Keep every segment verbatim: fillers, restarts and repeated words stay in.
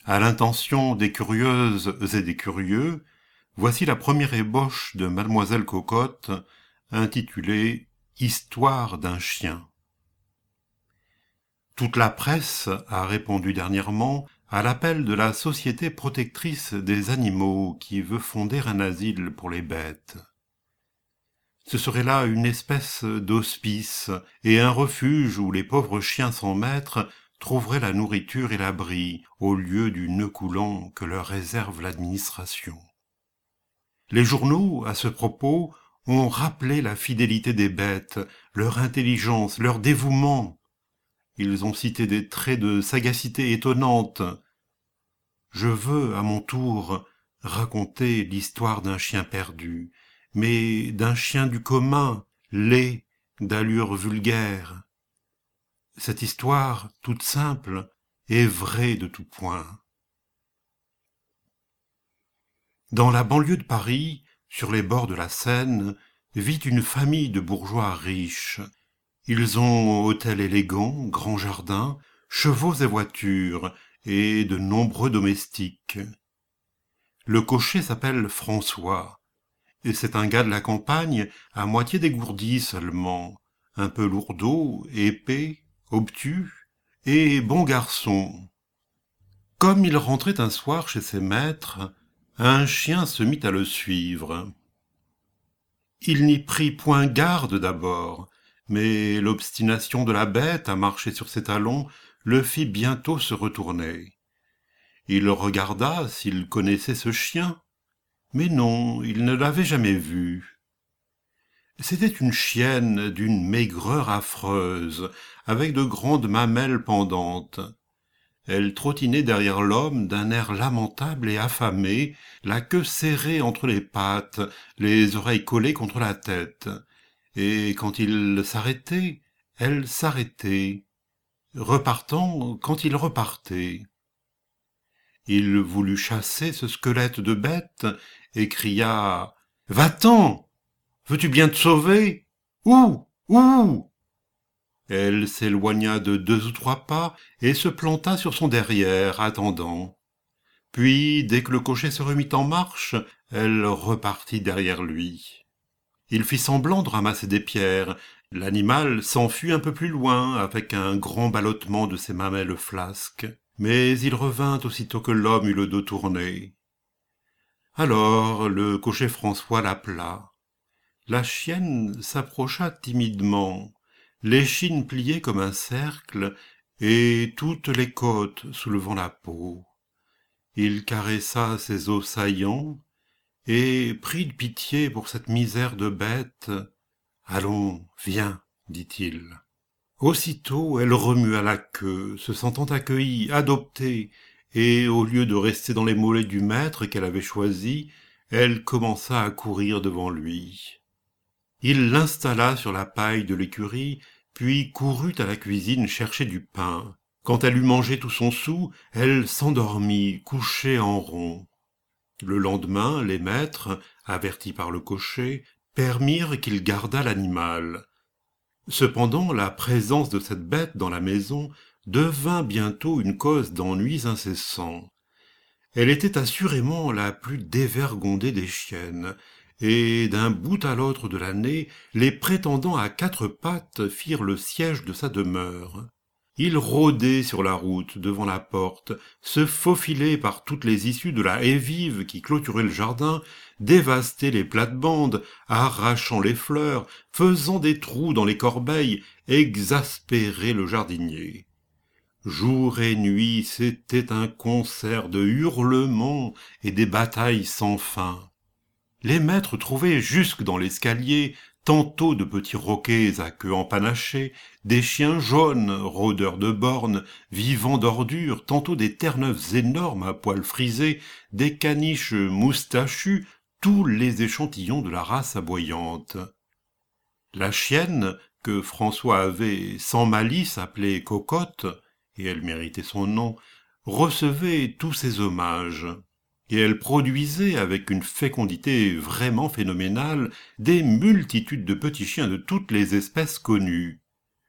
À l'intention des curieuses et des curieux, voici la première ébauche de Mademoiselle Cocotte, intitulée « Histoire d'un chien ». Toute la presse a répondu dernièrement à l'appel de la Société protectrice des animaux qui veut fonder un asile pour les bêtes. Ce serait là une espèce d'hospice et un refuge où les pauvres chiens sans maître trouveraient la nourriture et l'abri au lieu du nœud coulant que leur réserve l'administration. Les journaux, à ce propos, ont rappelé la fidélité des bêtes, leur intelligence, leur dévouement. Ils ont cité des traits de sagacité étonnante. Je veux, à mon tour, raconter l'histoire d'un chien perdu, mais d'un chien du commun, laid, d'allure vulgaire. Cette histoire, toute simple, est vraie de tout point. Dans la banlieue de Paris, sur les bords de la Seine, vit une famille de bourgeois riches. Ils ont hôtel élégant, grand jardin, chevaux et voitures, et de nombreux domestiques. Le cocher s'appelle François, et c'est un gars de la campagne, à moitié dégourdi seulement, un peu lourdeau, épais, obtus, et bon garçon. Comme il rentrait un soir chez ses maîtres, un chien se mit à le suivre. Il n'y prit point garde d'abord, mais l'obstination de la bête à marcher sur ses talons le fit bientôt se retourner. Il regarda s'il connaissait ce chien, mais non, il ne l'avait jamais vu. C'était une chienne d'une maigreur affreuse, avec de grandes mamelles pendantes. Elle trottinait derrière l'homme d'un air lamentable et affamé, la queue serrée entre les pattes, les oreilles collées contre la tête. Et quand il s'arrêtait, elle s'arrêtait, repartant quand il repartait. Il voulut chasser ce squelette de bête et cria « Va-t'en! Veux-tu bien te sauver? Où? Où ?» Elle s'éloigna de deux ou trois pas et se planta sur son derrière, attendant. Puis, dès que le cocher se remit en marche, elle repartit derrière lui. Il fit semblant de ramasser des pierres. L'animal s'enfuit un peu plus loin, avec un grand ballottement de ses mamelles flasques. Mais il revint aussitôt que l'homme eut le dos tourné. Alors, le cocher François l'appela. La chienne s'approcha timidement, l'échine pliée comme un cercle, et toutes les côtes soulevant la peau. Il caressa ses os saillants, et, pris de pitié pour cette misère de bête, « Allons, viens, dit-il. » Aussitôt, elle remua la queue, se sentant accueillie, adoptée, et au lieu de rester dans les mollets du maître qu'elle avait choisi, elle commença à courir devant lui. Il l'installa sur la paille de l'écurie, puis courut à la cuisine chercher du pain. Quand elle eut mangé tout son sou, elle s'endormit, couchée en rond. Le lendemain, les maîtres, avertis par le cocher, permirent qu'il gardât l'animal. Cependant, la présence de cette bête dans la maison devint bientôt une cause d'ennuis incessants. Elle était assurément la plus dévergondée des chiennes, et d'un bout à l'autre de l'année, les prétendants à quatre pattes firent le siège de sa demeure. Ils rôdaient sur la route devant la porte, se faufilaient par toutes les issues de la haie vive qui clôturait le jardin, dévastaient les plates-bandes, arrachant les fleurs, faisant des trous dans les corbeilles, exaspéraient le jardinier. Jour et nuit, c'était un concert de hurlements et des batailles sans fin. Les maîtres trouvaient jusque dans l'escalier tantôt de petits roquets à queue empanachée, des chiens jaunes, rôdeurs de bornes, vivants d'ordures, tantôt des terre-neuves énormes à poils frisés, des caniches moustachus, tous les échantillons de la race aboyante. La chienne, que François avait sans malice appelée Cocotte, et elle méritait son nom, recevait tous ces hommages. Et elle produisait avec une fécondité vraiment phénoménale des multitudes de petits chiens de toutes les espèces connues.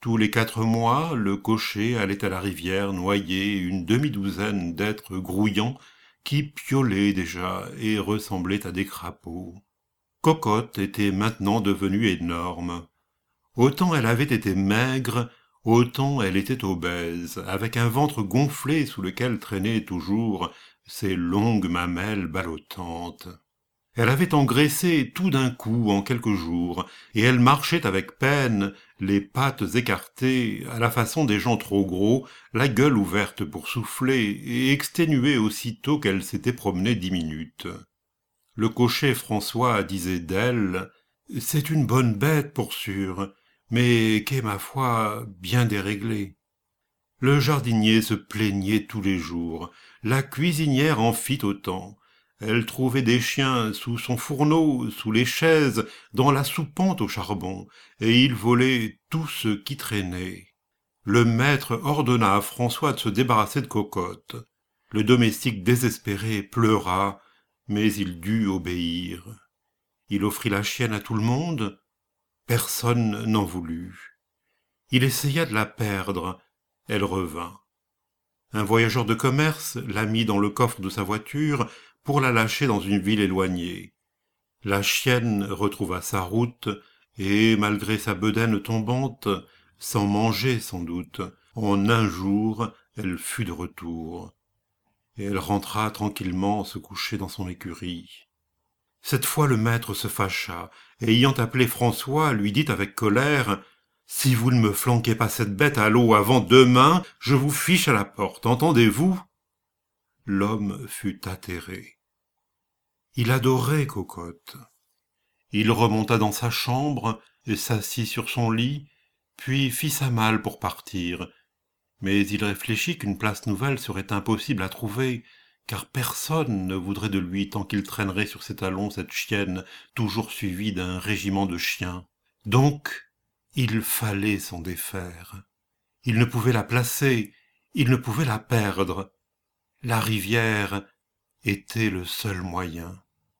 Tous les quatre mois, le cocher allait à la rivière noyer une demi-douzaine d'êtres grouillants qui piaulaient déjà et ressemblaient à des crapauds. Cocotte était maintenant devenue énorme. Autant elle avait été maigre, autant elle était obèse, avec un ventre gonflé sous lequel traînaient toujours ses longues mamelles ballottantes. Elle avait engraissé tout d'un coup en quelques jours, et elle marchait avec peine, les pattes écartées, à la façon des gens trop gros, la gueule ouverte pour souffler, et exténuée aussitôt qu'elle s'était promenée dix minutes. Le cocher François disait d'elle « C'est une bonne bête pour sûr, mais qu'est ma foi bien déréglée. » Le jardinier se plaignait tous les jours, la cuisinière en fit autant. Elle trouvait des chiens sous son fourneau, sous les chaises, dans la soupente au charbon, et ils volaient tout ce qui traînait. Le maître ordonna à François de se débarrasser de Cocotte. Le domestique désespéré pleura, mais il dut obéir. Il offrit la chienne à tout le monde, personne n'en voulut. Il essaya de la perdre, elle revint. Un voyageur de commerce l'a mis dans le coffre de sa voiture pour la lâcher dans une ville éloignée. La chienne retrouva sa route, et malgré sa bedaine tombante, sans manger sans doute, en un jour elle fut de retour. Et elle rentra tranquillement se coucher dans son écurie. Cette fois le maître se fâcha, et ayant appelé François, lui dit avec colère « Si vous ne me flanquez pas cette bête à l'eau avant demain, je vous fiche à la porte, entendez-vous » L'homme fut atterré. Il adorait Cocotte. Il remonta dans sa chambre et s'assit sur son lit, puis fit sa malle pour partir. Mais il réfléchit qu'une place nouvelle serait impossible à trouver, car personne ne voudrait de lui tant qu'il traînerait sur ses talons cette chienne, toujours suivie d'un régiment de chiens. Donc, il fallait s'en défaire. Il ne pouvait la placer, il ne pouvait la perdre. La rivière était le seul moyen.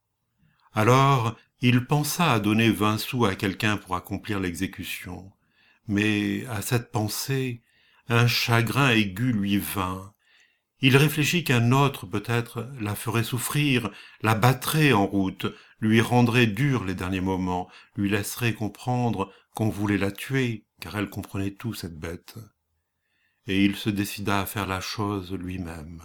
Alors, il pensa à donner vingt sous à quelqu'un pour accomplir l'exécution. Mais à cette pensée, un chagrin aigu lui vint. Il réfléchit qu'un autre, peut-être, la ferait souffrir, la battrait en route, lui rendrait dur les derniers moments, lui laisserait comprendre qu'on voulait la tuer, car elle comprenait tout, cette bête. Et il se décida à faire la chose lui-même.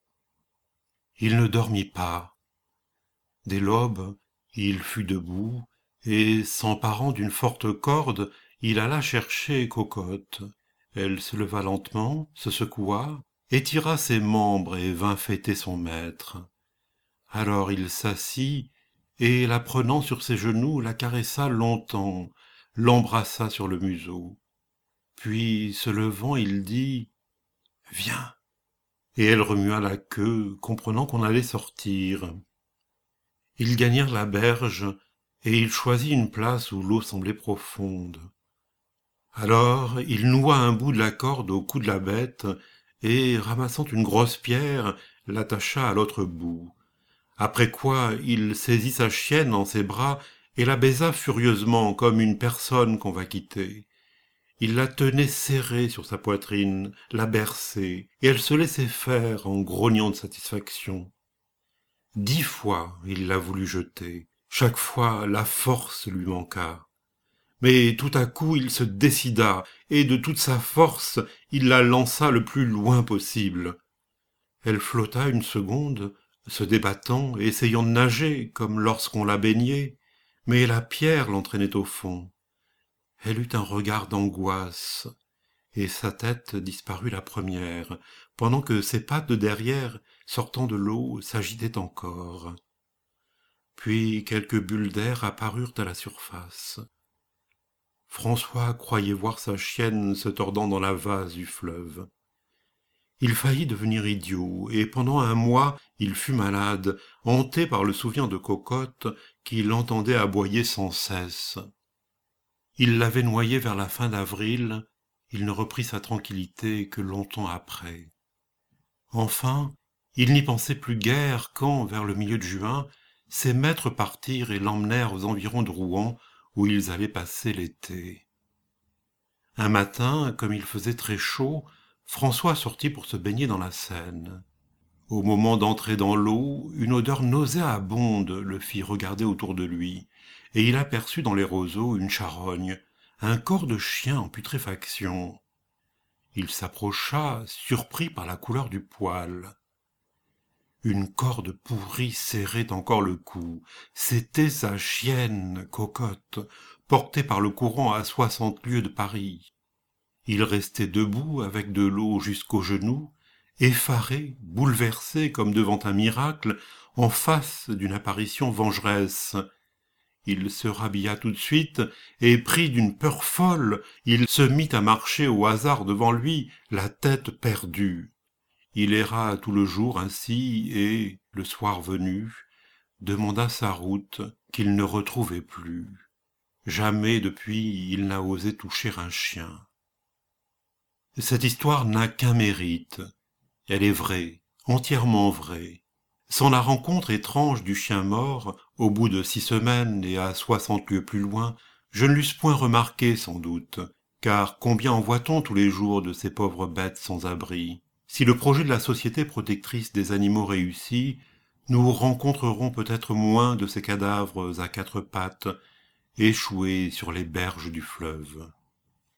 Il ne dormit pas. Dès l'aube, il fut debout, et, s'emparant d'une forte corde, il alla chercher Cocotte. Elle se leva lentement, se secoua, étira ses membres et vint fêter son maître. Alors il s'assit, et la prenant sur ses genoux, la caressa longtemps, l'embrassa sur le museau. Puis, se levant, il dit « Viens !» Et elle remua la queue, comprenant qu'on allait sortir. Ils gagnèrent la berge, et il choisit une place où l'eau semblait profonde. Alors il noua un bout de la corde au cou de la bête, et, ramassant une grosse pierre, l'attacha à l'autre bout. Après quoi il saisit sa chienne en ses bras et la baisa furieusement comme une personne qu'on va quitter. Il la tenait serrée sur sa poitrine, la berçait, et elle se laissait faire en grognant de satisfaction. Dix fois il la voulut jeter, chaque fois la force lui manqua. Mais tout à coup il se décida, et de toute sa force il la lança le plus loin possible. Elle flotta une seconde, se débattant et essayant de nager, comme lorsqu'on la baignait, mais la pierre l'entraînait au fond. Elle eut un regard d'angoisse, et sa tête disparut la première, pendant que ses pattes de derrière, sortant de l'eau, s'agitaient encore. Puis quelques bulles d'air apparurent à la surface. François croyait voir sa chienne se tordant dans la vase du fleuve. Il faillit devenir idiot, et pendant un mois il fut malade, hanté par le souvenir de Cocotte, qui l'entendait aboyer sans cesse. Il l'avait noyée vers la fin d'avril, il ne reprit sa tranquillité que longtemps après. Enfin, il n'y pensait plus guère quand, vers le milieu de juin, ses maîtres partirent et l'emmenèrent aux environs de Rouen, où ils allaient passer l'été. Un matin, comme il faisait très chaud, François sortit pour se baigner dans la Seine. Au moment d'entrer dans l'eau, une odeur nauséabonde le fit regarder autour de lui, et il aperçut dans les roseaux une charogne, un corps de chien en putréfaction. Il s'approcha, surpris par la couleur du poil. Une corde pourrie serrait encore le cou. C'était sa chienne, Cocotte, portée par le courant à soixante lieues de Paris. Il restait debout avec de l'eau jusqu'aux genoux, effaré, bouleversé comme devant un miracle, en face d'une apparition vengeresse. Il se rhabilla tout de suite, et pris d'une peur folle, il se mit à marcher au hasard devant lui, la tête perdue. Il erra tout le jour ainsi, et, le soir venu, demanda sa route qu'il ne retrouvait plus. Jamais depuis il n'a osé toucher un chien. Cette histoire n'a qu'un mérite. Elle est vraie, entièrement vraie. Sans la rencontre étrange du chien mort, au bout de six semaines et à soixante lieues plus loin, je ne l'eusse point remarqué sans doute, car combien en voit-on tous les jours de ces pauvres bêtes sans abri? Si le projet de la Société protectrice des animaux réussit, nous rencontrerons peut-être moins de ces cadavres à quatre pattes, échoués sur les berges du fleuve.